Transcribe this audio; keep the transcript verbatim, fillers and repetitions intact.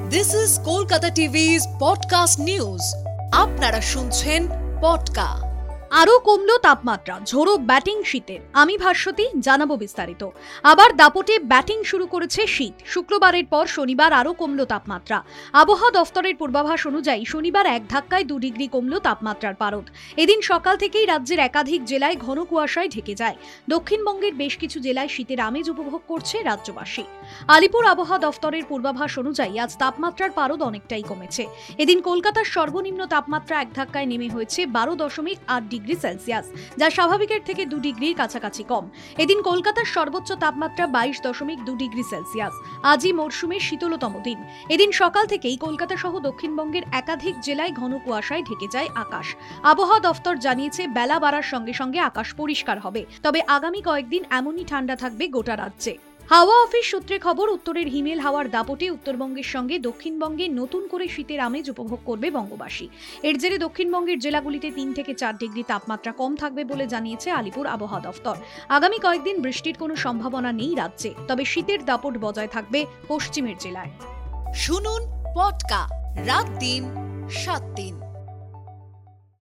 This is Kolkata টিভি's podcast news. আপনারা শুনছেন পডকা। আরও কমলো তাপমাত্রা, ঝোড়ো ব্যাটিং শীতের। আমি ভাস্বতী, জানাবো বিস্তারিত। আবার দাপটে ব্যাটিং শুরু করেছে শীত। শুক্রবারের পর শনিবার আরও কমলো তাপমাত্রা। আবহাওয়া দফতরের পূর্বাভাস অনুযায়ী শনিবার এক ধাক্কায় দু ডিগ্রি কমলো তাপমাত্রার পারদ। এদিন সকাল থেকেই রাজ্যের একাধিক জেলায় ঘন কুয়াশায় ঢেকে যায়। দক্ষিণবঙ্গের বেশ কিছু জেলায় শীতের আমেজ উপভোগ করছে রাজ্যবাসী। আলিপুর আবহাওয়া দফতরের পূর্বাভাস অনুযায়ী আজ তাপমাত্রার পারদ অনেকটাই কমেছে। এদিন কলকাতার সর্বনিম্ন তাপমাত্রা এক ধাক্কায় নেমে হয়েছে বারো দশমিক আট ডিগ্রি সেলসিয়াস, যা স্বাভাবিকের থেকে দু ডিগ্রির কাছাকাছি কম। এদিন কলকাতার সর্বোচ্চ তাপমাত্রা বাইশ দশমিক দু ডিগ্রি সেলসিয়াস। আজই মরশুমের শীতলতম দিন। এদিন সকাল থেকেই কলকাতা সহ দক্ষিণবঙ্গের একাধিক জেলায় ঘন কুয়াশায় ঢেকে যায় আকাশ। আবহাওয়া দফতর জানিয়েছে বেলা বাড়ার সঙ্গে সঙ্গে আকাশ পরিষ্কার হবে, তবে আগামী কয়েকদিন এমনই ঠান্ডা থাকবে গোটা রাজ্যে। হাওয়া অফিস সূত্রে খবর, উত্তরের হিমেল হাওয়ার দাপটে উত্তরবঙ্গের সঙ্গে দক্ষিণবঙ্গে নতুন করে শীতের আমেজ উপভোগ করবে বঙ্গবাসী। এর জেরে দক্ষিণবঙ্গের জেলাগুলিতে তিন থেকে চার ডিগ্রি তাপমাত্রা কম থাকবে বলে জানিয়েছে আলিপুর আবহাওয়া দফতর। আগামী কয়েকদিন বৃষ্টির কোনো সম্ভাবনা নেই রাজ্যে, তবে শীতের দাপট বজায় থাকবে পশ্চিমের জেলায়। শুনুন পডকা, রাত দিন সাত দিন।